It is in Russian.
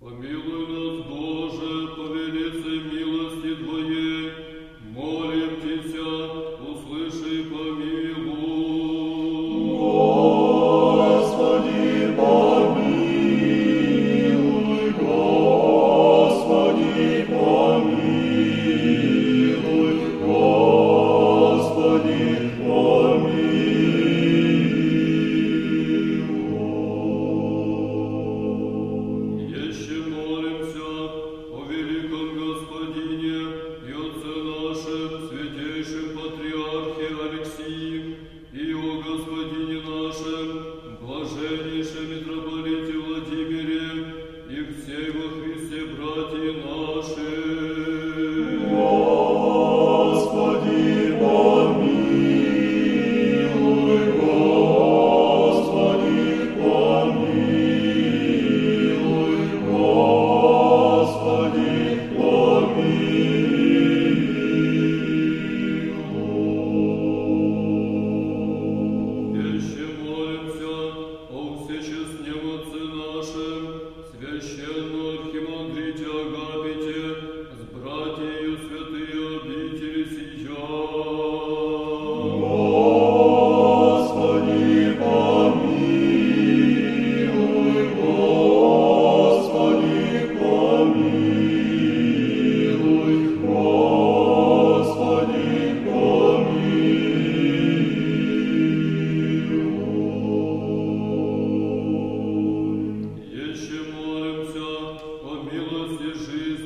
помилуй нас, Боже, по великой милости Твоей, молим Тебя, услыши и помилуй. Господи, помилуй, Господи, помилуй, Господи, помилуй. Еще молимся о великом Господине и Отце нашем, святейшем Патриархе Алексии, и о Господине нашем, блаженнейшем митрополите Владимире, и всей во Христе братья наши. Господи, помилуй, Господи, помилуй, Господи, помилуй. Еще молимся о всечестнем Отце нашем, священном архимандрите Агапите, с братьею святые обители сия. Господи, помилуй, Господи, помилуй, Господи, помилуй. Еще молимся о милости жизни